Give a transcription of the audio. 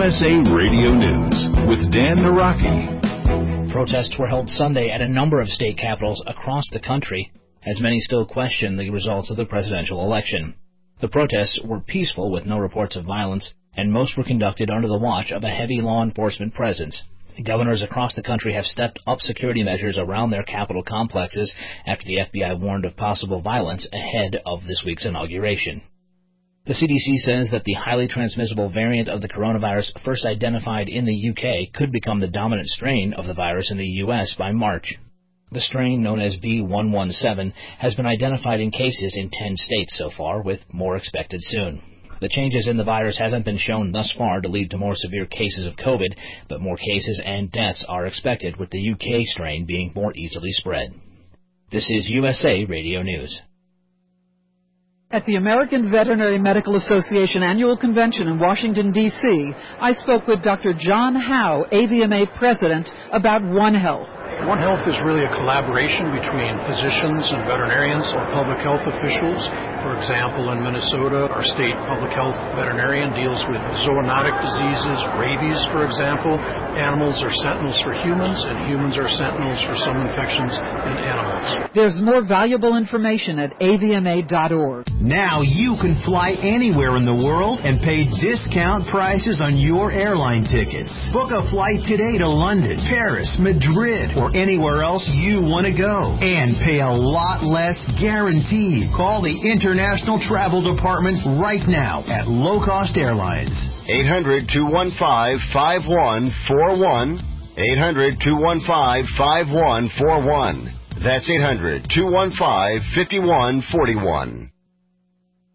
USA Radio News with Dan Naraki. Protests were held Sunday at a number of state capitals across the country, as many still question the results of the presidential election. The protests were peaceful with no reports of violence, and most were conducted under the watch of a heavy law enforcement presence. Governors across the country have stepped up security measures around their capital complexes after the FBI warned of possible violence ahead of this week's inauguration. The CDC says that the highly transmissible variant of the coronavirus first identified in the UK could become the dominant strain of the virus in the U.S. by March. The strain, known as B.1.1.7, has been identified in cases in 10 states so far, with more expected soon. The changes in the virus haven't been shown thus far to lead to more severe cases of COVID, but more cases and deaths are expected, with the UK strain being more easily spread. This is USA Radio News. At the American Veterinary Medical Association Annual Convention in Washington, D.C., I spoke with Dr. John Howe, AVMA President, about One Health. One Health is really a collaboration between physicians and veterinarians or public health officials. For example, in Minnesota, our state public health veterinarian deals with zoonotic diseases, rabies, for example. Animals are sentinels for humans, and humans are sentinels for some infections in animals. There's more valuable information at avma.org. Now you can fly anywhere in the world and pay discount prices on your airline tickets. Book a flight today to London, Paris, Madrid, or anywhere else you want to go. And pay a lot less guaranteed. Call the International Travel Department right now at Low Cost Airlines. 800-215-5141. 800-215-5141. That's 800-215-5141.